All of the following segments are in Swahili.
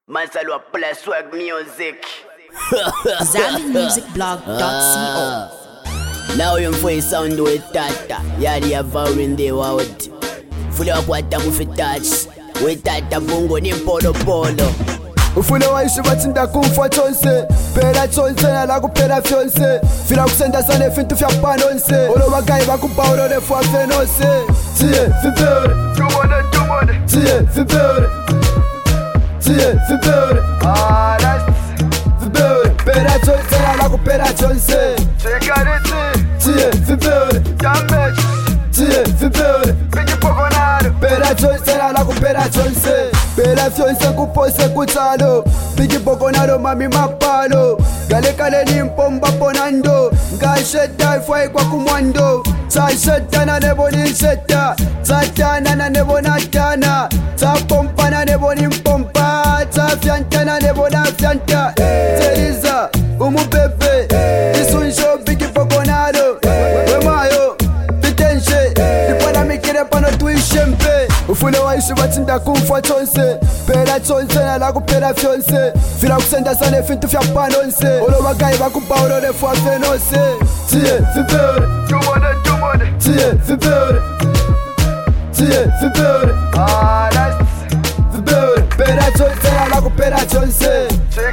Mansalwa play swag music. ZambianMusicBlog.co. Now you for sound with tata. Yari ya vowing the out. Fully up what I'm with touch. With tata bungo ni polo polo. Ufune waishi batsinda kumfa tonse pera tonse na kupera fyonse fila kusenda sane fintu fya panonse olo bagayi bakubauro le fwa fenose tie fibere tie fibere tie fibere that's fibere pera tonse na kupera tonse tie fibere damage tie fibere pingi pokonaro pera tonse na kupera tonse pera fyonse kupose kutalo pingi pokonaro mami mapalo gale kale ni mpomba ponando ngasheta ifai kwa kumwando tasheta na nebo ni sheta tatana na nebo na tana tapompa na nebo ni mpompa tafyanta na nebo na fyanta teriza umubebe isunjo pingi pokonaro wemayo pitenshe ipana mikire pano tuishempe ufune waishi batsinda kumfa tonse pera tonse na kupera fyonse fila kusenda sane fintu fya panonse olo bagayi bakubauro le fwa fenose tie fibere tie fibere tie fibere that's fibere pera tonse na kupera tonse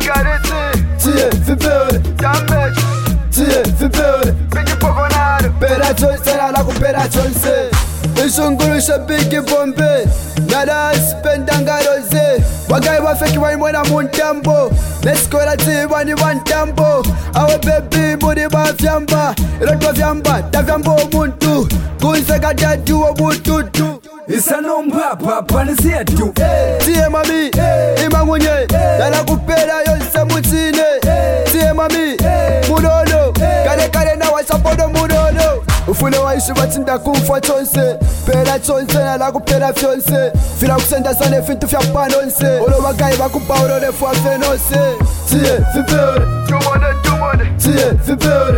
tie fibere damage tie fibere pingi pokonaro pera tonse na kupera tonse ishungulusha bigi bombe nada spendanga rose wagayi bafeki bayimona mu ntambo nesikora tiba ni bantambo awe baby muri bafyamba irotwa vyamba tavyamba omuntu kunseka dadu obututu isanomphapha phanisiya du tie mami imangunye dala kupela yonse mutsine tie mami munono kale kale na wasapodo munono ufune waishi batsinda kumfa tonse pera tonse na kupera fyonse fila kusenda sane fintu fya panonse olo bagayi bakubauro le fwa fenose tie fibere tie fibere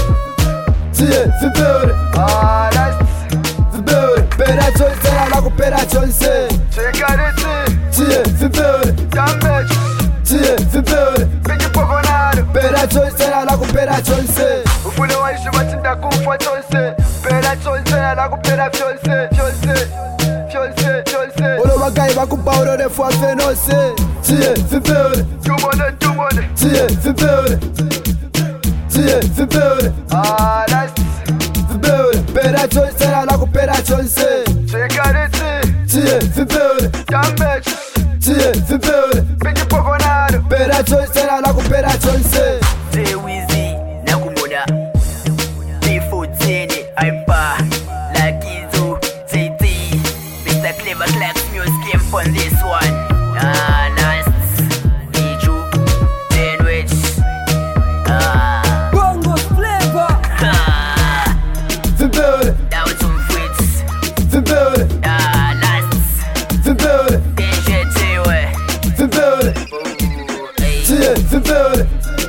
tie fibere that's fibere pera tonse na kupera tonse tie fibere damage tie fibere pingi pokonaro pera tonse na kupera tonse ufune waishi batsinda kumfa tonse pera tonse na kupera fyonse olo bagayi bakubauro le fwa fenose tie fibere tie fibere tie fibere that's fibere pera tonse na kupera tonse tie fibere damage tie fibere pingi pokonaro pera tonse na kupera tonse Say Wizzy, Nakumuna. P14, Hyper, Lakizo, TT. Mr. Clever Claps Music came on this one. Last, Iju, Sandwich. Bongo flavor fibere That was some Fritz. fibere Last, fibere DJ Tewe. fibere Hey. tie fibere